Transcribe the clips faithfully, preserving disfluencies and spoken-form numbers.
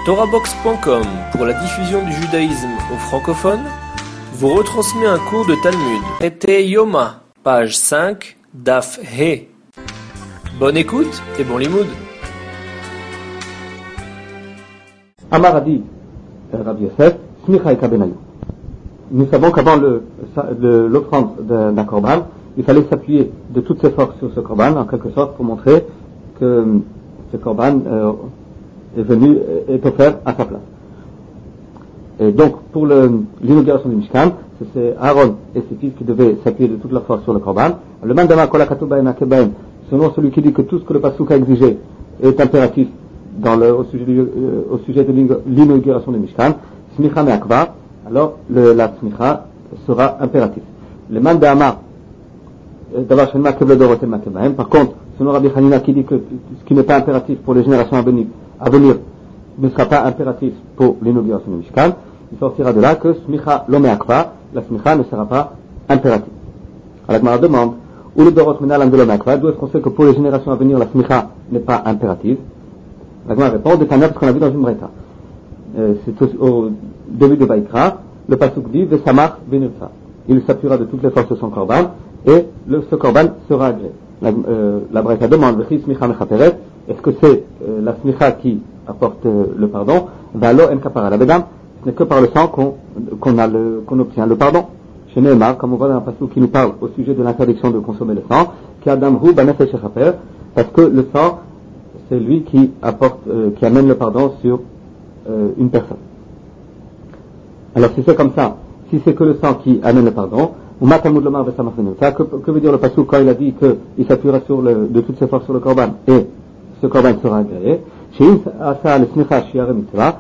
Torahbox point com, pour la diffusion du judaïsme aux francophones, vous retransmet un cours de Talmud. Traité Yoma, page cinq, Daf He. Bonne écoute et bon limoud. Amar a dit, Rabbi Yosef, Smicha et Kabenayou. Nous savons qu'avant le, le, l'offrande d'un korban, il fallait s'appuyer de toutes ses forces sur ce korban, en quelque sorte, pour montrer que ce korban euh, est venu, est offert à sa place. Et donc, pour le, l'inauguration du Mishkan, c'est Aaron et ses fils qui devaient s'appuyer de toute leur force sur le korban. Le mandama kola katubaim akebaim, selon celui qui dit que tout ce que le pasuk a exigé est impératif dans le, au sujet, du, euh, au sujet de l'inauguration du Mishkan, smicha me'akva, alors le, la smicha sera impératif. Le mandama d'avoir chez ma keble dorot et ma kebaim, par contre, selon Rabbi Hanina qui dit que ce qui n'est pas impératif pour les générations à venir, à venir ne sera pas impératif pour l'inauguration du Mishkan, il sortira de là que smicha lo me'akva, la smicha ne sera pas impérative. Alors la demande, où le dorot menal de lo me'akva, d'où est-ce qu'on sait que pour les générations à venir la smicha n'est pas impérative? La Gemara répond, de Tanya, parce qu'on a vu dans une braïta. Euh, c'est au, au début de Vaïkra, le pasuk dit, Vesamach venirsa. Il s'appuiera de toutes les forces de son korban, et le, ce korban sera agréé. La, euh, la braïta demande, Vechis smicha mechaperet, est-ce que c'est euh, la smicha qui apporte euh, le pardon? Valo en kapara. La bedam, ce n'est que par le sang qu'on, qu'on a le, qu'on obtient le pardon. Chez Nehemar, comme on voit dans un pasuk qui nous parle au sujet de l'interdiction de consommer le sang, qui adam hu banefesh shechaper, parce que le sang, c'est lui qui apporte, euh, qui amène le pardon sur euh, une personne. Alors si c'est comme ça, si c'est que le sang qui amène le pardon, ou matamud lomar vesamafenota, que, que veut dire le pasuk quand il a dit qu'il s'appuiera sur le, de toutes ses forces sur le korban et ce korban sera agréé. Chez une asa le smicha shiare mitzvah,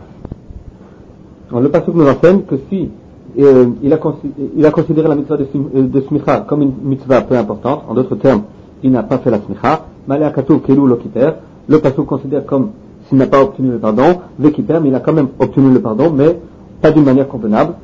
le pasuk nous enseigne que si euh, il, a il a considéré la mitzvah de, de smicha comme une mitzvah peu importante, en d'autres termes, il n'a pas fait la smicha, malé akatuv kelu lokiter, le pasuk considère comme s'il n'a pas obtenu le pardon, vekiper, mais il a quand même obtenu le pardon, mais pas d'une manière convenable,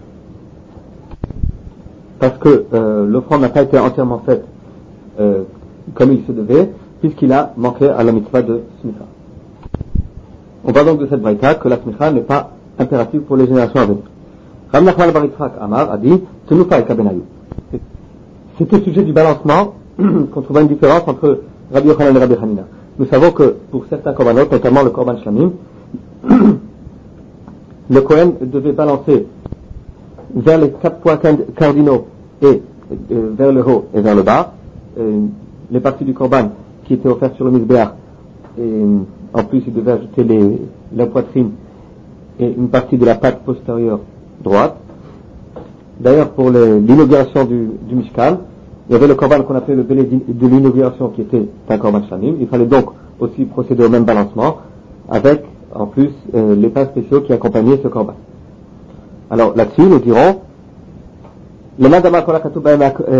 parce que euh, l'offrande n'a pas été entièrement faite euh, comme il se devait, puisqu'il a manqué à la mitzvah de smicha. On voit donc de cette braïta que la smicha n'est pas impérative pour les générations à venir. Rav Nachman bar Yitzchak Amar a dit Tenufa et Kabenayou. C'est au sujet du balancement qu'on trouve une différence entre Rabbi Yochanan et Rabbi Hanina. Nous savons que pour certains korbanot, notamment le korban shlamim, le Kohen devait balancer vers les quatre points cardinaux et euh, vers le haut et vers le bas euh, les parties du korban qui étaient offertes sur le mizbeach, et en plus il devait ajouter les, la poitrine et une partie de la patte postérieure droite. D'ailleurs, pour le, l'inauguration du, du Mishkan, il y avait le korban qu'on appelait le bélé de l'inauguration qui était un korban shlamim. Il fallait donc aussi procéder au même balancement avec en plus euh, les pains spéciaux qui accompagnaient ce korban. Alors là-dessus nous dirons le mandama kola katubaim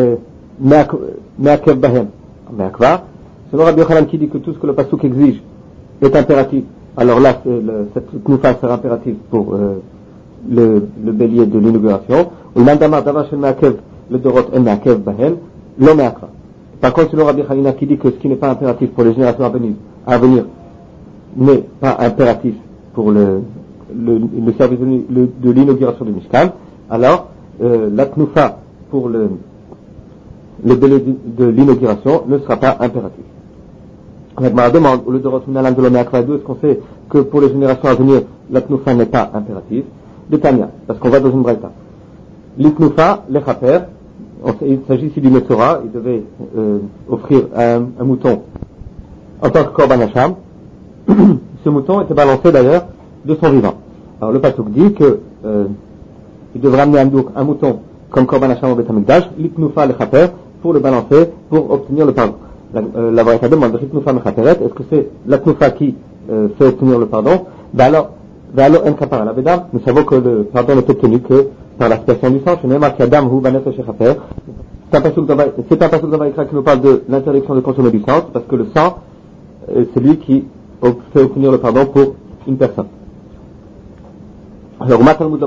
me'akev bahem me'akva, selon Rabbi Yochanan qui dit que tout ce que le pasuk exige est impératif, alors là le, cette knufa sera impérative pour euh, le, le bélier de l'inauguration. Le mandama davashel me'akev le dorot en me'akev bahem l'homme akva. Par contre, selon Rabbi Hanina qui dit que ce qui n'est pas impératif pour les générations à venir, à venir n'est pas impératif pour le, le, le service de, le, de l'inauguration du Mishkan, alors euh, la knufa pour le, le délai de, de l'inauguration ne sera pas impératif. Avec ma demande, ou le dorot minalan de l'homme akva, d'où est-ce qu'on sait que pour les générations à venir, la knufa n'est pas impérative? De Tanya, parce qu'on va dans une braïta. L'iknufa, les chaper, il s'agit ici du Metzora, il devait euh, offrir un, un mouton en tant que korban hacham. Ce mouton était balancé d'ailleurs de son vivant. Alors le pasuk dit que euh, il devrait amener un, un mouton comme korban hacham au Beit Hamikdash, l'iknufa le chaper, pour le balancer, pour obtenir le pardon. La, euh, la braïta demande l'iknufa me chaperet, est-ce que c'est la knufa qui euh, fait obtenir le pardon? Ben alors, ben alors en kapara la bedam, nous savons que le pardon n'est obtenu que par l'aspiration du sang. Chez Nehemar Kadam hu banefesh shechaper. C'est un pasuk dans Vaïkra qui nous parle de l'interdiction de consommer du sang, parce que le sang, euh, c'est lui qui fait obtenir le pardon pour une personne. Alors,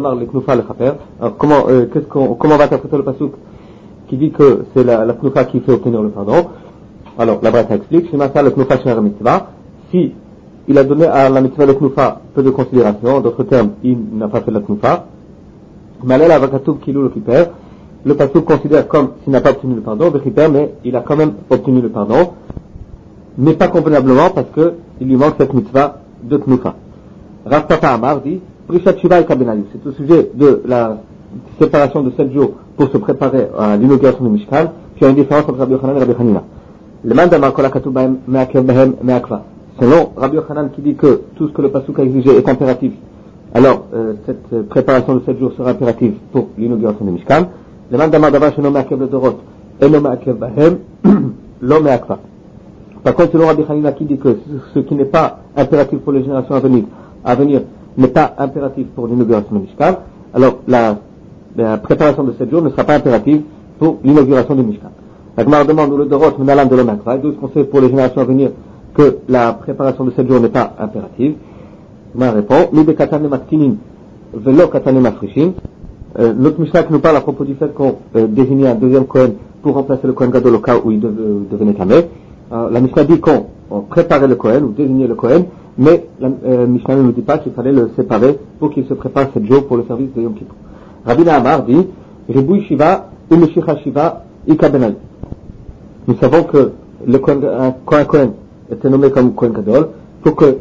alors comment, euh, qu'est-ce qu'on, comment va interpréter le pasuk qui dit que c'est la, la knufa qui fait obtenir le pardon? Alors, la Braïta explique, si il a donné à la mitzvah de Tnufa peu de considération. En d'autres termes, il n'a pas fait la Tnufa. Malel avakatoub kilou le kiper. Le pasuk considère comme s'il n'a pas obtenu le pardon, le kiper, mais il a quand même obtenu le pardon. Mais pas convenablement parce que il lui manque cette mitzvah de Tnufa. Rav Papa Amar dit, Prishat Shiva et Kabenayu. C'est au sujet de la séparation de sept jours pour se préparer à l'inauguration du Mishkan. Puis il y a une différence entre Rabbi Yochanan et Rabbi Hanina. Le mandamar kol hakatuv bahem me'akev bahem me'akva. Selon Rabbi Yochanan qui dit que tout ce que le pasuk a exigé est impératif, alors euh, cette euh, préparation de sept jours sera impérative pour l'inauguration du Mishkan. Le mandamar davar sheno me'akev le dorot eno me'akev bahem lo me'akva. Par contre, selon Rabbi Hanina qui dit que ce qui n'est pas impératif pour les générations à venir, à venir n'est pas impératif pour l'inauguration du Mishkan, alors la, la préparation de sept jours ne sera pas impérative pour l'inauguration du Mishkan. La Gemara demande où le Dorot menalan de l'homme akva, d'où ce qu'on sait pour les générations à venir que la préparation de sept jours n'est pas impérative. La Gemara répond, mi bekatanem aktinin velo katanem afrishim. Notre Mishnah qui nous parle à propos du fait qu'on euh, désignait un deuxième Kohen pour remplacer le Kohen Gadol au cas où il de, euh, devenait tamé. Euh, la Mishnah dit qu'on on préparait le Kohen ou désignait le Kohen, mais la euh, Mishnah ne nous dit pas qu'il fallait le séparer pour qu'il se prépare sept jours pour le service de Yom Kippur. Rabbi Amar dit, Ribui Shiva ou Meshicha Shiva Ika Benay. Nous savons que le Kohen, un, quand un Kohen était nommé comme Kohen Gadol, pour que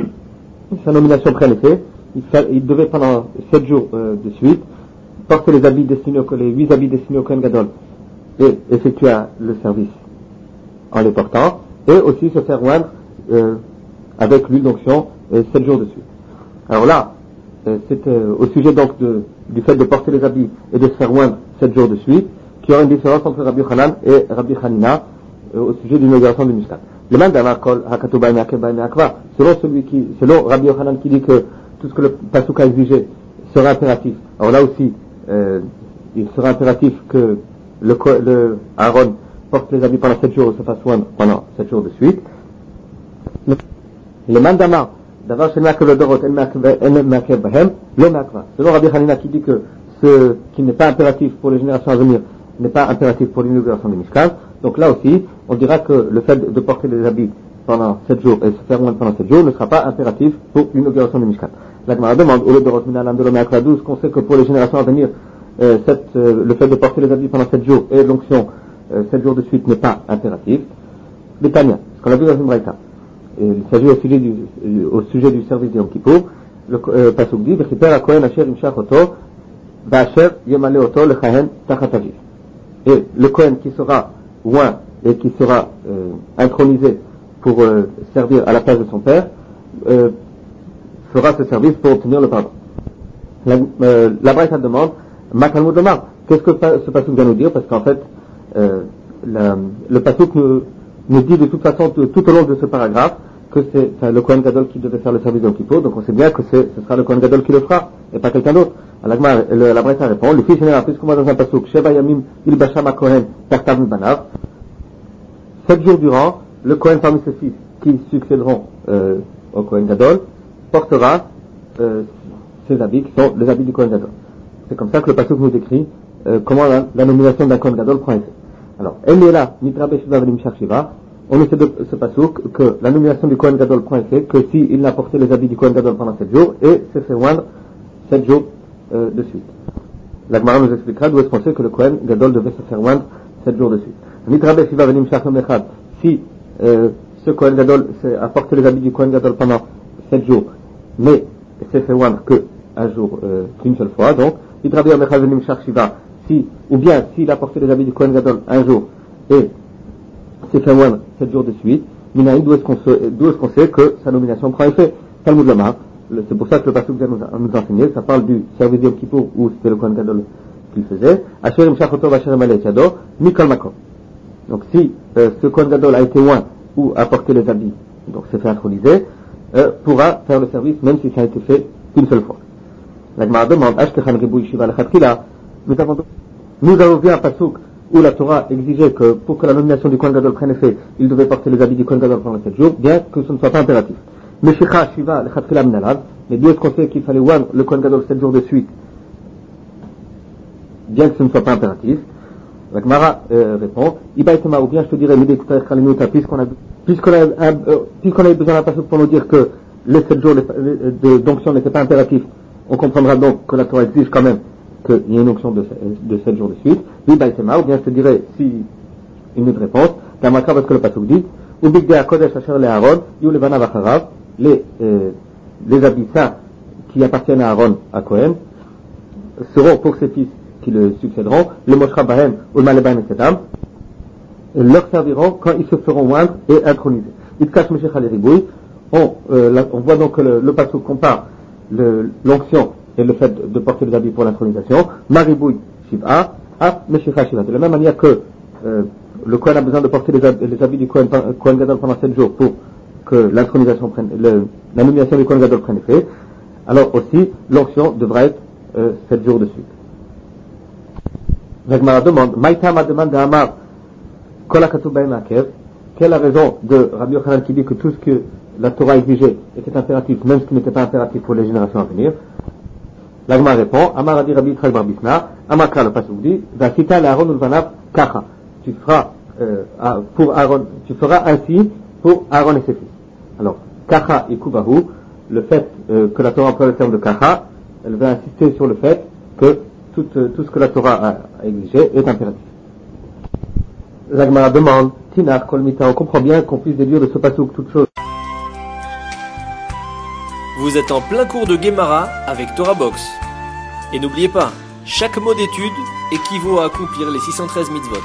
sa nomination prenne effet, il, il devait pendant sept jours euh, de suite porter les habits destinés au, les huit habits destinés au Kohen Gadol et effectuer le service en les portant, et aussi se faire oindre euh, avec l'huile d'onction euh, sept jours de suite. Alors là, euh, c'est euh, au sujet donc de, du fait de porter les habits et de se faire oindre sept jours de suite, qu'il y aura une différence entre Rabbi Yochanan et Rabbi Hanina euh, au sujet de l'inauguration du Mishkan. Le man d'Amar kol hakatuv bahem me'akev bahem me'akva, selon celui qui, selon Rabbi Yochanan qui dit que tout ce que le pasuk a exigé sera impératif. Alors là aussi, euh, il sera impératif que le, le Aaron porte les habits pendant sept jours et se fasse oindre pendant sept jours de suite. Le mandama d'avoir chez me'akev le dorot el me'akev bahem lo me'akva. Selon Rabbi Hanina qui dit que ce qui n'est pas impératif pour les générations à venir n'est pas impératif pour l'inauguration du Mishkan. Donc là aussi, on dira que le fait de porter les habits pendant sept jours et se faire oindre pendant sept jours ne sera pas impératif pour l'inauguration du Mishkan. La Gemara demande, au lieu de Rosminalam de l'Oméakva douze, qu'on sait que pour les générations à venir, euh, cette, euh, le fait de porter les habits pendant sept jours et l'onction euh, sept jours de suite n'est pas impératif. Betania, ce qu'on a vu dans une braïta. Il s'agit au sujet du, au sujet du service de Yom Kippur. Le euh, pasuk dit, V'chiper ha-kohen asher imshach oto, v'asher yemale oto lechahen tachat aviv. Et le Kohen qui sera oint et qui sera euh, intronisé pour euh, servir à la place de son père, euh, fera ce service pour obtenir le pardon. La, euh, la Braïta demande, Makalmud Omar, qu'est-ce que ce pasuk vient nous dire? Parce qu'en fait, euh, la, le pasuk nous, nous dit de toute façon, tout, tout au long de ce paragraphe, que c'est enfin, le Kohen Gadol qui devait faire le service de Yom Kippur, donc on sait bien que c'est, ce sera le Kohen Gadol qui le fera, et pas quelqu'un d'autre. La, la Braïta répond, le fils général, puisqu'on va dans un pasuk, Sheva Yamim il Basham Kohen Tartav Banav, sept jours durant, le Kohen parmi ses fils qui succéderont euh, au Kohen Gadol portera euh, ses habits qui sont les habits du Kohen Gadol. C'est comme ça que le pasuk nous décrit euh, comment la, la nomination d'un Kohen Gadol prend effet. Alors, Elela Nitrabe Shiva Venim Shach Shiva, on essaie de ce pasuk que la nomination du Kohen Gadol prend effet que s'il n'a porté les habits du Kohen Gadol pendant sept jours et s'est fait oindre sept jours euh, de suite. La Gemara nous expliquera d'où est-ce qu'on sait que le Kohen Gadol devait se faire oindre sept jours de suite. Nitrabe Shiva Venim Shach Echad, si euh, ce Kohen Gadol a porté les habits du Kohen Gadol pendant sept jours, mais s'est fait oindre que un jour, euh, qu'une seule fois, donc, si, ou bien s'il a porté les habits du Kohen Gadol un jour et s'est fait oindre sept jours de suite, Minaï, d'où est-ce qu'on sait, d'où est-ce qu'on sait que sa nomination prend effet? Talmud Lama, c'est pour ça que le pasuk vient nous, nous enseigner, ça parle du service de Yom Kippur où c'était le Kohen Gadol qu'il faisait, Asher Imshach Oto Vasher Emaleh et Yado, Mikol Makom. Donc si euh, ce Kohen Gadol a été oint ou a porté les habits, donc s'est fait introniser, euh, pourra faire le service même si ça a été fait qu'une seule fois. La Gemara demande, Ashkechan Ribui Shiva Lechatchila, nous avons nous avons vu un pasuk où la Torah exigeait que pour que la nomination du Kohen Gadol prenne effet, il devait porter les habits du Kohen Gadol pendant sept jours, bien que ce ne soit pas impératif. Meshicha Shiva Lechatchila Minalav, mais d'où est-ce qu'on sait qu'il fallait oindre le Kohen Gadol sept jours de suite, bien que ce ne soit pas impératif? La Gemara euh, répond, Iba Etema, ou bien je te dirais, Midei Kutaïch Kalimut, puisqu'on a puisqu'on a, un, euh, puisqu'on a eu besoin d'un passage pour nous dire que les sept jours de d'onction n'étaient pas impératifs, on comprendra donc que la Torah exige quand même qu'il y ait une onction de, de sept jours de suite. Oui, bah, c'est marrant, ou bien je te dirais, si, une autre réponse, la matra parce que le passage dit, ou bigdea kodesh asher le Aaron, yu levana vacharav, les, euh, les habits saints qui appartiennent à Aaron, à Cohen, seront pour ses fils qui le succéderont, le moshra bahem, ou le malebaim et sedam, leur serviront quand ils se feront moindre et intronisés. Itkash meshech al-ribouy, on, euh, on voit donc que le, le passage compare le, l'onction et le fait de, de porter les habits pour l'intronisation, maribouy shiv'a, ap meshecha shiv'a. De la même manière que euh, le Kohen a besoin de porter les, hab- les habits du Kohen, Kohen Gadol pendant sept jours pour que l'intronisation prenne, le, la nomination du Kohen Gadol prenne effet, alors aussi l'onction devra être euh, sept jours de suite. Ragmara demande, Maïtama demande à Amar, Kola Katoubaï Makev, quelle est la raison de Rabbi Yochanan qui dit que tout ce que la Torah exigeait était impératif, même ce qui n'était pas impératif pour les générations à venir? L'Agma répond, Amar a dit Rabbi Yitzhak bar Bisna, Amakra le Pasuk dit, Vasita l'Aaron ulvanav kacha. Tu feras, euh, pour Aaron, tu feras ainsi pour Aaron et ses fils. Alors, kacha et kubahu, le fait euh, que la Torah emploie le terme de kacha, elle va insister sur le fait que tout, euh, tout ce que la Torah a, a exigé est impératif. L'Agma demande, Tinar kolmita, on comprend bien qu'on puisse déduire de ce pasuk toute chose. Vous êtes en plein cours de Gemara avec Torah Box. Et n'oubliez pas, chaque mot d'étude équivaut à accomplir les six cent treize mitzvot.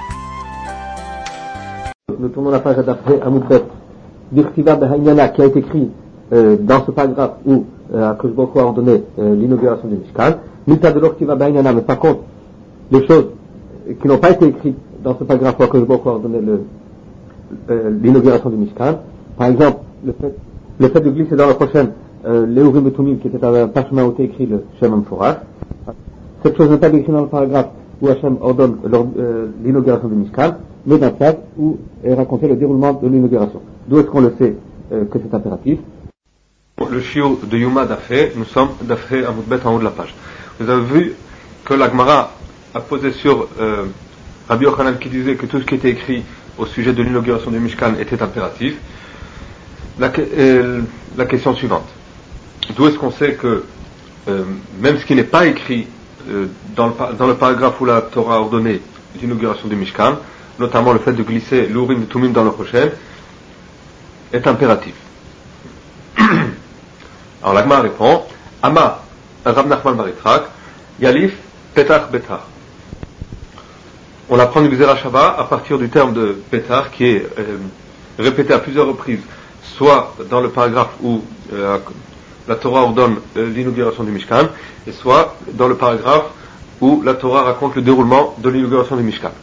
Nous tournons la page d'après Amoudbet, Dirtiva Behanyana, qui a été écrit euh, dans ce paragraphe où euh, Akadosh Baruch Hu a ordonné euh, l'inauguration du Mishkan. Mita de l'Ortiva Behanyana, mais par contre, les choses qui n'ont pas été écrites dans ce paragraphe où Akadosh Baruch Hu a ordonné le, euh, l'inauguration du Mishkan, par exemple, le fait, le fait de glisser dans la prochaine euh, les Urim et Tumim, qui était un parchemin où était écrit le Shem Amforach. Cette chose n'est pas écrite dans le paragraphe où Hachem ordonne euh, l'inauguration du Mishkan, mais dans le cadre où est raconté le déroulement de l'inauguration. D'où est-ce qu'on le sait euh, que c'est impératif? Le shiur de Yuma Dafé, nous sommes Dafé à Moudbet en haut de la page. Vous avez vu que la Gemara a posé sur euh, Rabbi Yochanan qui disait que tout ce qui était écrit au sujet de l'inauguration du Mishkan était impératif. La, euh, la question suivante. D'où est-ce qu'on sait que euh, même ce qui n'est pas écrit euh, dans, le, dans le paragraphe où la Torah a ordonné l'inauguration du Mishkan, notamment le fait de glisser l'Urim et Tumim dans le prochain, est impératif. Alors l'Agma répond, Ama Rab Nachman bar Yitzhak, Yalif Petach Betar. On apprend du Gzera Shabbat à partir du terme de Betar qui est euh, répété à plusieurs reprises, soit dans le paragraphe où euh, la Torah ordonne euh, l'inauguration du Mishkan, et soit dans le paragraphe où la Torah raconte le déroulement de l'inauguration du Mishkan.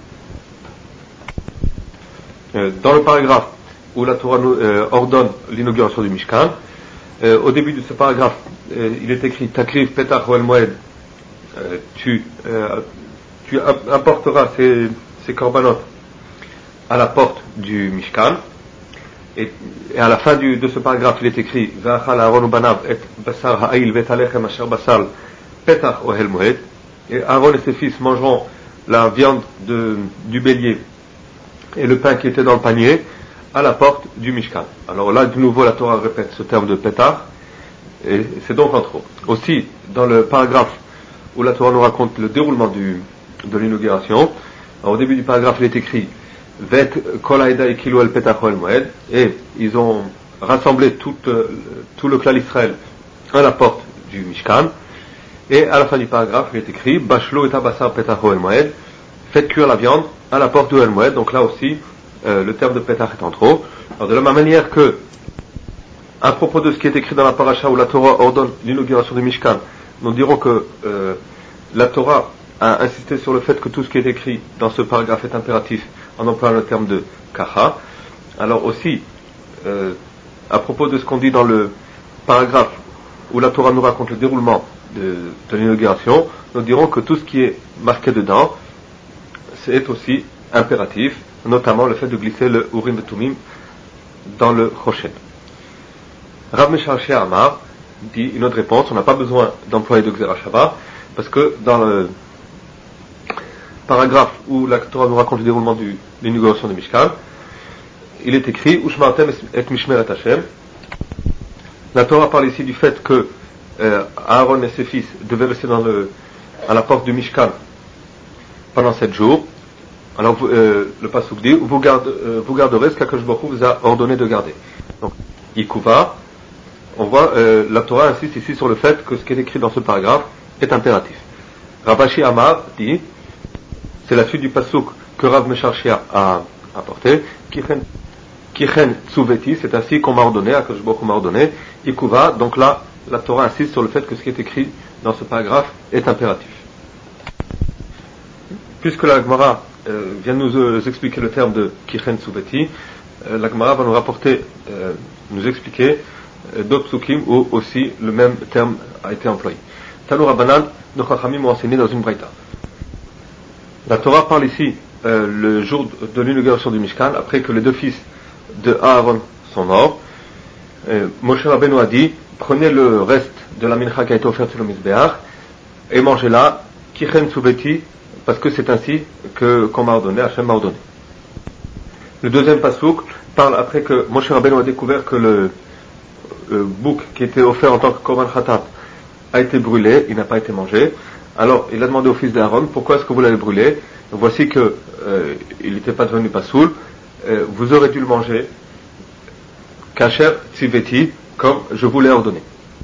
Euh, dans le paragraphe où la Torah euh, ordonne l'inauguration du Mishkan, euh, au début de ce paragraphe, euh, il est écrit Takriv Petach Oel Moed, euh, tu, euh, tu apporteras ces, ces korbanot à la porte du Mishkan. Et, et à la fin du, de ce paragraphe, il est écrit V'achal Aaron ubanav et basar ha'il vet alechem asher basal petach ohel moed. Et Aaron et ses fils mangeront la viande de, du bélier et le pain qui était dans le panier à la porte du Mishkan. Alors là, de nouveau, la Torah répète ce terme de petach, et c'est donc entre autres. Aussi, dans le paragraphe où la Torah nous raconte le déroulement du, de l'inauguration, au début du paragraphe, il est écrit Vet kol haeda ikilu el petach oel moed, et ils ont rassemblé tout, euh, tout le clan d'Israël à la porte du Mishkan. Et à la fin du paragraphe, il est écrit Bashlo et abasar petach oel moed, faites cuire la viande à la porte du oel moed. Donc là aussi, euh, le terme de petach est en trop. Alors de la même manière que, à propos de ce qui est écrit dans la paracha où la Torah ordonne l'inauguration du Mishkan, nous dirons que euh, la Torah a insisté sur le fait que tout ce qui est écrit dans ce paragraphe est impératif en employant le terme de kacha. Alors aussi, euh, à propos de ce qu'on dit dans le paragraphe où la Torah nous raconte le déroulement de, de l'inauguration, nous dirons que tout ce qui est marqué dedans, c'est aussi impératif, notamment le fait de glisser le Urim et Tumim dans le Choshen. Rav Meshalché Amar dit une autre réponse, on n'a pas besoin d'employer de Gzera Shabbat, parce que dans le paragraphe où la Torah nous raconte le déroulement de l'inauguration du Mishkan, il est écrit Ushmartem et Mishmeret Hashem. La Torah parle ici du fait que euh, Aaron et ses fils devaient rester dans le, à la porte du Mishkan pendant sept jours. Alors euh, le pasuk dit vous, garde, euh, vous garderez ce qu'Akadosh Baruch Hu vous a ordonné de garder. Donc Ikuva, on voit euh, la Torah insiste ici sur le fait que ce qui est écrit dans ce paragraphe est impératif. Ravashi Amar dit, c'est la suite du pasuk que Rav Mesharshia a apporté, Kichen Kichen Tsuveti, c'est ainsi qu'on m'a ordonné, Akadosh Baruch Hu m'a ordonné, Ikuva, donc là la Torah insiste sur le fait que ce qui est écrit dans ce paragraphe est impératif. Puisque la Gemara euh, vient de nous euh, expliquer le terme de Kichen Tsuveti, euh, la Gemara va nous rapporter, euh, nous expliquer euh, d'autres psukim où aussi le même terme a été employé. Tanu Rabbanan, nos Chachamim m'ont enseigné dans une braïta. La Torah parle ici euh, le jour de l'inauguration du Mishkan, après que les deux fils de Aaron sont morts. Euh, Moshe Rabbeinu a dit, prenez le reste de la mincha qui a été offerte sur le Mizbeach et mangez-la, Kichen Tsuveti, parce que c'est ainsi que, qu'on m'a ordonné, Hachem m'a ordonné. Le deuxième pasuk parle après que Moshe Rabbeinu a découvert que le, le bouc qui était offert en tant que Korban Khatat a été brûlé, il n'a pas été mangé. Alors il a demandé au fils d'Aaron, pourquoi est-ce que vous l'avez brûlé? Voici que euh, il n'était pas devenu pasoul, euh, vous aurez dû le manger, Kasher Tziveti, comme je vous l'ai ordonné.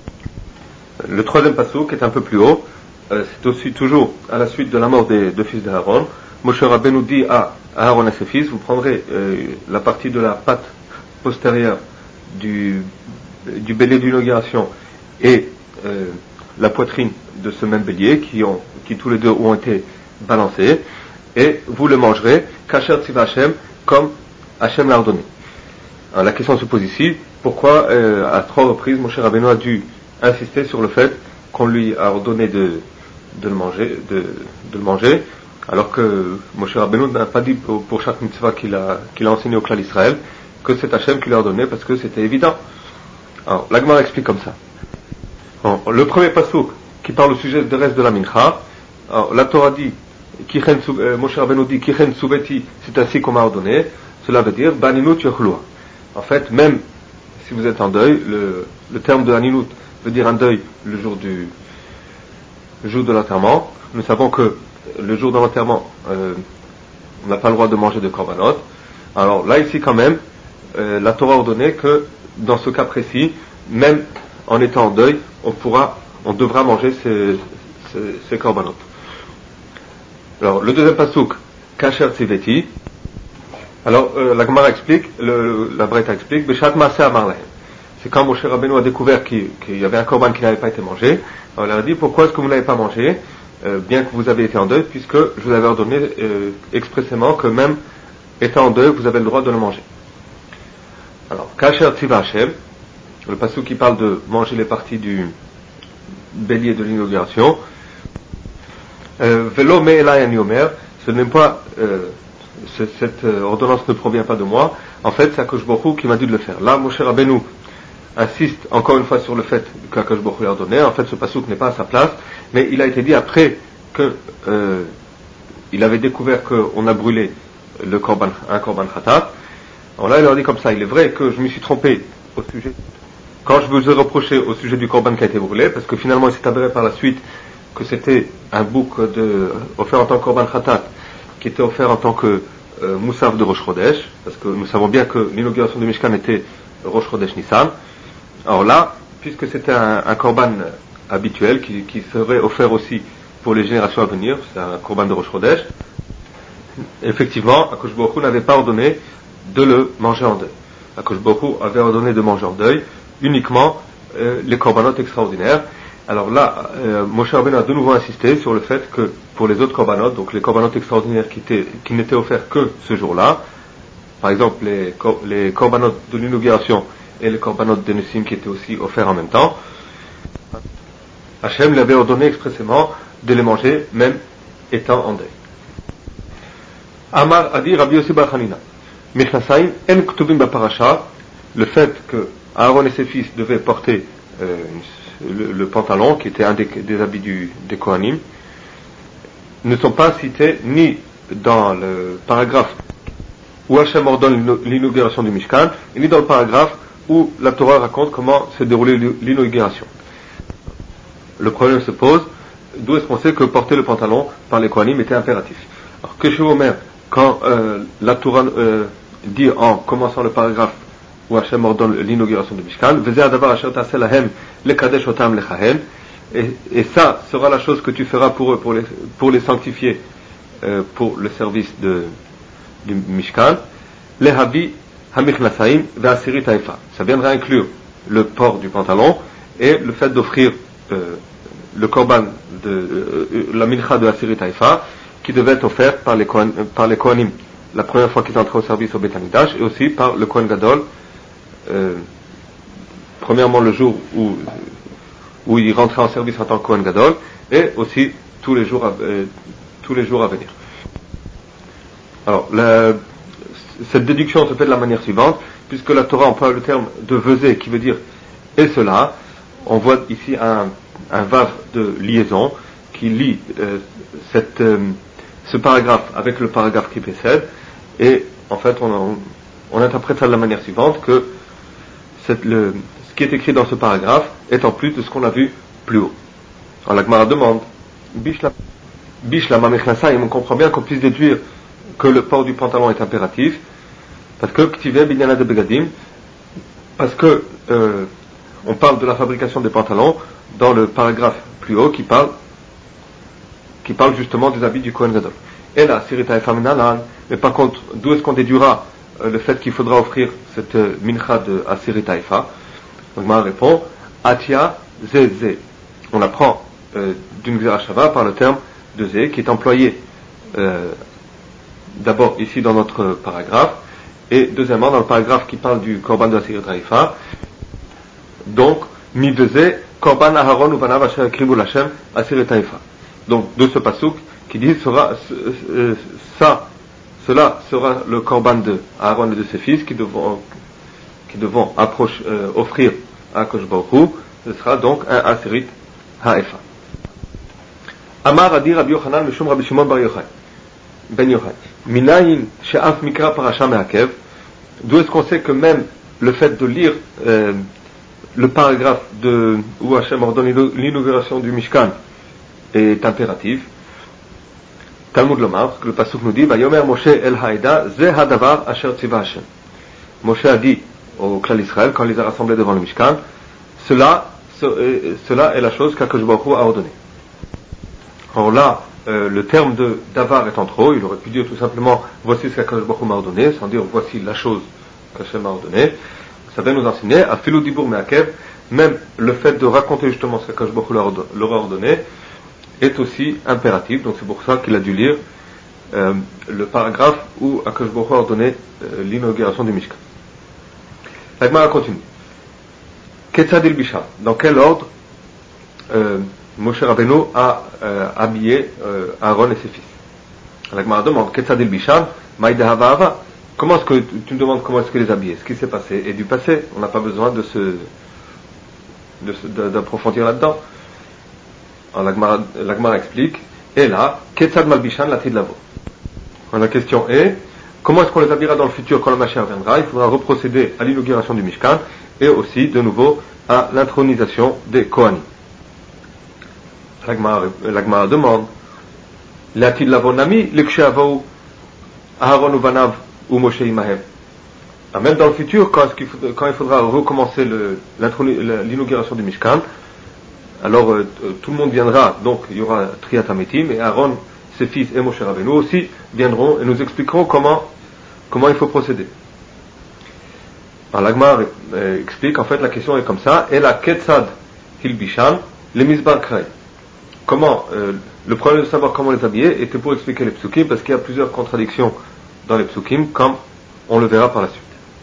Le troisième pasuk est un peu plus haut, euh, c'est aussi toujours à la suite de la mort des deux fils d'Aaron. Moshe Rabbeinu dit à Aaron et ses fils, vous prendrez euh, la partie de la patte postérieure du, du bélier d'inauguration et euh, la poitrine de ce même bélier qui, ont, qui tous les deux ont été balancés, et vous le mangerez, Kasher Tziva Hashem, comme Hashem l'a ordonné. Alors, la question se pose ici, pourquoi euh, à trois reprises Moshe Rabbeinu a dû insister sur le fait qu'on lui a ordonné de, de, le, manger, de, de le manger, alors que Moshe Rabbeinu n'a pas dit pour, pour chaque mitzvah qu'il a, qu'il a enseigné au clan d'Israël que c'est Hashem qui l'a ordonné parce que c'était évident. Alors, la Gemara explique comme ça. Alors, le premier pasuk qui parle au sujet du reste de la mincha, alors, la Torah dit, Kichen, euh, Moshe Rabbeinu dit, Kichen Tsuveti, c'est ainsi qu'on m'a ordonné, cela veut dire, Baninut Yochlua. En fait, même si vous êtes en deuil, le, le terme de Aninut veut dire un deuil le jour du le jour de l'enterrement. Nous savons que le jour de l'enterrement, euh, on n'a pas le droit de manger de korbanot. Alors là, ici quand même, euh, la Torah a ordonné que dans ce cas précis, même en étant en deuil, on pourra, on devra manger ces, ces, ces korbanot. Alors le deuxième pasuk, Kasher Tziveti. Alors euh, la Gemara explique, le, la Braïta explique, Beshat Maaseh Amar Lahem. C'est quand Moshe Rabbeinu a découvert qu'il, qu'il y avait un korban qui n'avait pas été mangé. Alors il a dit, pourquoi est-ce que vous n'avez pas mangé, euh, bien que vous avez été en deuil, puisque je vous avais ordonné euh, expressément que même étant en deuil, vous avez le droit de le manger. Alors, Kasher Tziva Hashem, le pasuk qui parle de manger les parties du bélier de l'inauguration. Velo me'elai ani omer, ce n'est pas, euh, cette euh, ordonnance ne provient pas de moi. En fait, c'est Akadosh Baruch Hu qui m'a dit de le faire. Là, Moshe Rabbeinu insiste encore une fois sur le fait qu'Akadosh Baruch Hu l'a ordonné. En fait, ce pasuk n'est pas à sa place, mais il a été dit après que euh, il avait découvert qu'on a brûlé le korban, un korban khatat. Alors là, il leur dit comme ça, il est vrai que je me suis trompé au sujet, quand je vous ai reproché au sujet du korban qui a été brûlé, parce que finalement il s'est avéré par la suite que c'était un bouc de, offert en tant que korban khatat, qui était offert en tant que euh, moussaf de Rosh Chodesh, parce que nous savons bien que l'inauguration du Mishkan était Rosh Chodesh Nissan. Alors là, puisque c'était un, un korban habituel, qui, qui serait offert aussi pour les générations à venir, c'est un korban de Rosh Chodesh, effectivement, Akadosh Baruch Hu n'avait pas ordonné de le manger en deuil. Akadosh Baruch Hu avait ordonné de manger en deuil uniquement euh, les korbanot extraordinaires. Alors là, euh, Moshe Rabbeinu a de nouveau insisté sur le fait que pour les autres korbanot, donc les korbanot extraordinaires qui, étaient, qui n'étaient offerts que ce jour-là, par exemple les, les korbanot de l'inauguration et les korbanot de Nessim qui étaient aussi offerts en même temps, Hachem l'avait ordonné expressément de les manger même étant en deuil. Amar Adi Rabbi Yossi Bar Hanina. Michnasayim en ktubim b'parasha, le fait que Aaron et ses fils devaient porter euh, le, le pantalon, qui était un des, des habits du, des Kohanim, ne sont pas cités ni dans le paragraphe où Hachem ordonne l'inauguration du Mishkan, et ni dans le paragraphe où la Torah raconte comment s'est déroulée l'inauguration. Le problème se pose, d'où est-ce qu'on sait que porter le pantalon par les Kohanim était impératif. Alors que chez Omer, quand euh, la Torah euh, dit en commençant le paragraphe où Hachem ordonne l'inauguration du Mishkan, et, et ça sera la chose que tu feras pour eux, pour les, pour les sanctifier, euh, pour le service de, du Mishkan, lehavi hamichlasaim ve'asirit haifa. Ça viendra inclure le port du pantalon et le fait d'offrir euh, le korban de euh, la mincha de Asirit Haïfa qui devait être offert par les Kohan, par les Kohanim la première fois qu'ils entraient au service au Beit HaMikdash, et aussi par le Kohen Gadol, euh, premièrement le jour où où il rentrait en service en tant que Kohen Gadol, et aussi tous les jours à, euh, tous les jours à venir. Alors la, cette déduction se fait de la manière suivante, puisque la Torah emploie le terme de vezé qui veut dire et cela. On voit ici un, un vav de liaison qui lie euh, cette, euh, ce paragraphe avec le paragraphe qui précède, et en fait on, on, on interprète ça de la manière suivante, que cette, le, ce qui est écrit dans ce paragraphe est en plus de ce qu'on a vu plus haut. Alors la Gemara demande, Bishla Mamechnasa, et on comprend bien qu'on puisse déduire que le port du pantalon est impératif, parce que Ktiveh Binyana de Begadim, parce que euh, on parle de la fabrication des pantalons dans le paragraphe plus haut qui parle qui parle justement des habits du Kohen Gadol. Et là, Sirita Haïfa Minanan, mais par contre, d'où est-ce qu'on déduira euh, le fait qu'il faudra offrir cette euh, mincha de Asirit Haïfa? Donc, ma répond, Atia Ze Ze. On apprend euh, d'une Xerashava par le terme de Ze, qui est employé euh, d'abord ici dans notre paragraphe, et deuxièmement dans le paragraphe qui parle du Korban de Asirit Haïfa. Donc, mi vezé, korban Aharon ou banav asher kribu l'Hashem asirit haïfa. Donc, de ce pasuk qui dit sera, euh, ça, cela sera le korban de Aharon et de ses fils qui devront, qui devront approcher, euh, offrir à Kosh Baruch Hu. Ce sera donc un asirit haïfa. Amar adi Rabbi Yochanan mishum Rabbi Shimon bar Yochai ben Yochai minayin she'af mikra parasha me'akev. D'où est-ce qu'on sait que même le fait de lire euh, le paragraphe de, où Hachem ordonne l'inauguration du Mishkan est impératif? Talmud Lomar, parce que le pasuk nous dit, Vayomer Moshe el Haïda, Ze hadavar asher tziva Hashem. Moshe a dit au clan d'Israël, quand il les a rassemblés devant le Mishkan, cela, ce, euh, cela est la chose qu'Akadosh Baruch Hu a ordonné. Alors là, euh, le terme de davar est en trop, il aurait pu dire tout simplement, voici ce qu'Akadosh Baruch Hu m'a ordonné, sans dire voici la chose qu'Hachem m'a ordonné. Ça vient nous enseigner, à Filou Dibour Me'akev, même le fait de raconter justement ce qu'Akadosh Baruch Hu leur a ordonné est aussi impératif. Donc c'est pour ça qu'il a dû lire euh, le paragraphe où Akadosh Baruch Hu a ordonné euh, l'inauguration du Mishkan. La Gemara continue. Ketzad il Bisham, dans quel ordre euh, Moshe Rabbeinu a euh, habillé euh, Aaron et ses fils? La Gemara demande, Ketzad il Bisham, Maïda Hava Hava. Comment est-ce que tu me demandes comment est-ce que les habiller? Ce qui s'est passé est du passé. On n'a pas besoin de se, de se de, d'approfondir là-dedans. Alors la Gemara explique. Et là, Ketzad Malbishan la Tidlavo. La question est comment est-ce qu'on les habillera dans le futur quand le Mashiach viendra? Il faudra reprocéder à l'inauguration du Mishkan et aussi de nouveau à l'intronisation des Kohanim. La Gemara demande la Tidlavo Nami l'Ikshavou Aharon ou Banav ou Moshe Imahem. Même dans le futur, quand, il faudra, quand il faudra recommencer le, l'inauguration du Mishkan, alors euh, tout le monde viendra, donc il y aura Triat Hametim, et Aaron, ses fils et Moshe Rabbeinu aussi viendront et nous expliqueront comment, comment il faut procéder. Alors l'Agmar euh, explique, en fait la question est comme ça, et la Ketzad Hilbishan, les Mizbar Kray. Comment, euh, le problème de savoir comment les habiller était pour expliquer les psukim, parce qu'il y a plusieurs contradictions dans les psukim, comme on le verra par la suite.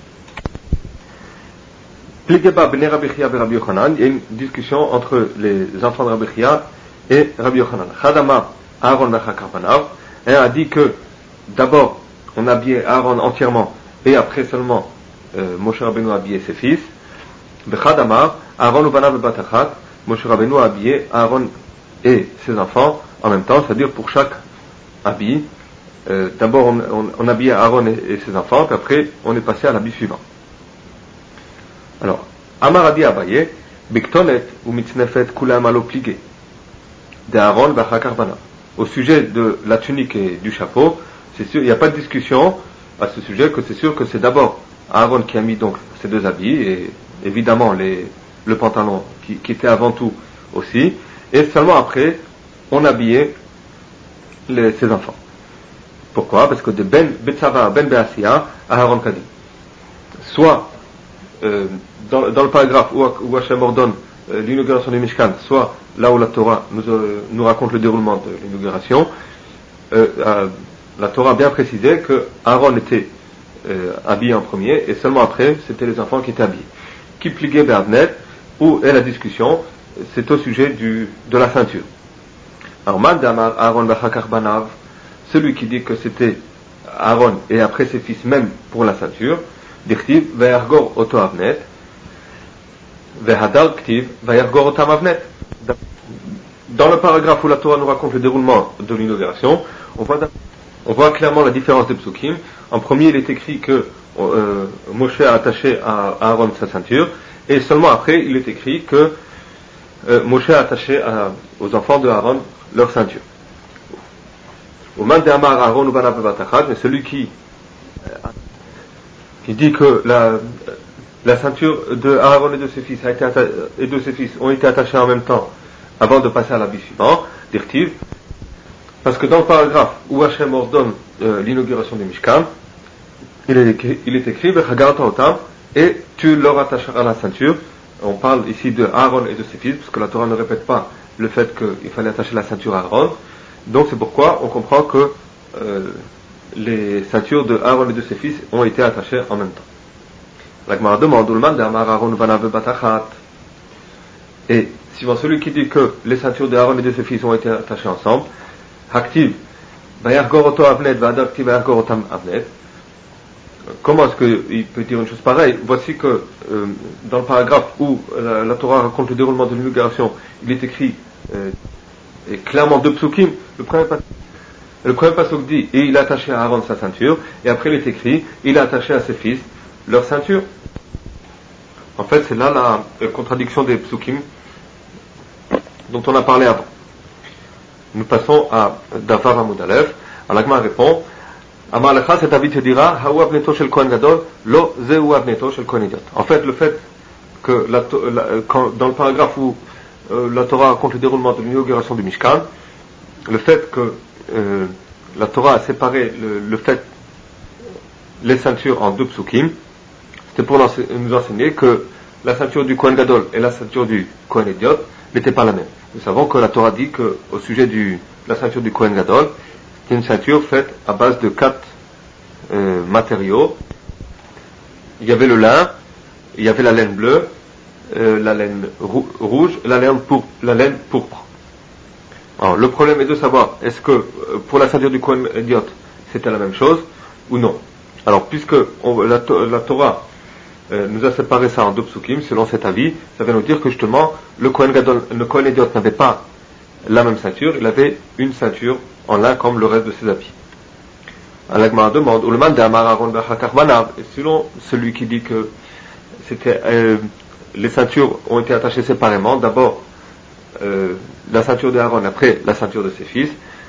Il y a une discussion entre les enfants de Rabbi Chia et Rabbi Yochanan. Chadama Aaron Mechakarbanav, un a dit que d'abord on habillait Aaron entièrement et après seulement euh, Moshe Rabbeinu a habillé ses fils. Bechadama Aaron Ubanav Batachat, Moshe Rabbeinu a habillé Aaron et ses enfants en même temps, c'est-à-dire pour chaque habit euh, d'abord on, on, on habillait Aaron et, et ses enfants, puis après on est passé à l'habit suivant. Alors, Amar a dit à Abaye, Biktonet ou mitznefet kulam alo pligé, de Aaron bachakar bana. Au sujet de la tunique et du chapeau, c'est sûr, il n'y a pas de discussion à ce sujet, que c'est sûr que c'est d'abord Aaron qui a mis donc ces deux habits, et évidemment les, le pantalon qui, qui était avant tout aussi, et seulement après, on habillait les, ses enfants. Pourquoi? Parce que de Ben Betsava, Ben Beasia, Aaron Kadi. Soit, euh, dans, dans le paragraphe où, où Hachem ordonne euh, l'inauguration du Mishkan, soit là où la Torah nous, euh, nous raconte le déroulement de l'inauguration, euh, euh, la Torah a bien précisé que Aaron était euh, habillé en premier, et seulement après, c'était les enfants qui étaient habillés. Qui pliguait Be'avnet, où est la discussion, c'est au sujet du, de la ceinture. Alors, Mandamar Aaron Bachakar Banav, celui qui dit que c'était Aaron et après ses fils même pour la ceinture, Dirtiv Vayargor Oto Avnet, Vehadar Ktiv Vayargor Otam Avnet. Dans le paragraphe où la Torah nous raconte le déroulement de l'inauguration, on voit, on voit clairement la différence des psukim. En premier, il est écrit que euh, Moshe a attaché à Aaron sa ceinture, et seulement après, il est écrit que euh, Moshe a attaché à, aux enfants de Aaron leur ceinture. Mais celui qui, qui dit que la, la ceinture de Aaron et de ses fils a été atta- et de ses fils ont été attachés en même temps avant de passer à l'habit suivant, dirtiv, parce que dans le paragraphe où Hachem ordonne euh, l'inauguration du Mishkan, il est écrit, il est écrit et tu leur attacheras la ceinture. On parle ici de Aaron et de ses fils, parce que la Torah ne répète pas le fait qu'il fallait attacher la ceinture à Aaron. Donc c'est pourquoi on comprend que euh, les ceintures de Aaron et de ses fils ont été attachées en même temps. La Gemara demande et suivant celui qui dit que les ceintures de Aaron et de ses fils ont été attachées ensemble, Haktiv Vayargoroto Avnet Vadaktiv Vayargorotam Avnet. Comment est-ce qu'il peut dire une chose pareille? Voici que euh, dans le paragraphe où la, la Torah raconte le déroulement de l'inauguration, il est écrit euh, et clairement deux psukim. Le premier, le premier pasuk dit et il a attaché à Aaron sa ceinture, et après il est écrit il a attaché à ses fils leur ceinture. En fait, c'est là la, la contradiction des psukim dont on a parlé avant. Nous passons à Davar Amud Aleph. Alagma répond Amar lecha, cet avis te dira Haou avneto shel Kohen Gadol, lo zeu avneto shel Kohen Idiot. En fait, le fait que la, la, quand, dans le paragraphe où euh, la Torah raconte le déroulement de l'inauguration du Mishkan, le fait que euh, la Torah a séparé le, le fait les ceintures en deux psukim, c'était pour nous enseigner que la ceinture du Kohen Gadol et la ceinture du Kohen Idiot n'étaient pas la même. Nous savons que la Torah dit que au sujet de la ceinture du Kohen Gadol, c'est une ceinture faite à base de quatre euh, matériaux. Il y avait le lin, il y avait la laine bleue, euh, la laine rou- rouge, la laine, pour, la laine pourpre. Alors, le problème est de savoir est-ce que euh, pour la ceinture du Kohen Idiot c'était la même chose ou non. Alors, puisque on, la, la Torah euh, nous a séparé ça en deux psukim, selon cet avis, ça veut nous dire que justement le Kohen Gadol, le Kohen Idiot n'avait pas la même ceinture, il avait une ceinture en lin comme le reste de ses habits. Alagma demande, ou le man de Amar Aaron Bachakar Banav, et selon celui qui dit que c'était, euh, les ceintures ont été attachées séparément, d'abord euh, la ceinture de Aaron, après la ceinture de ses fils,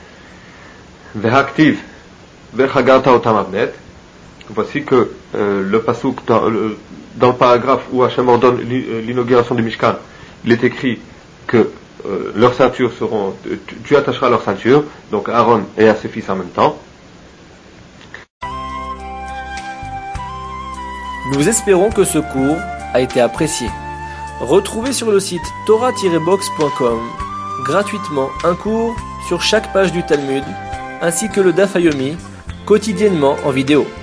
Vehaktiv Vechagarta Otam Avnet. Voici que euh, le pasuk dans, le, dans le paragraphe où Hachem ordonne l'inauguration du Mishkan, il est écrit que Euh, leurs ceintures seront, tu, tu attacheras leurs ceintures, donc Aaron et à ses fils en même temps. Nous espérons que ce cours a été apprécié. Retrouvez sur le site torah tiret box point com gratuitement un cours sur chaque page du Talmud, ainsi que le Daf Yomi, quotidiennement en vidéo.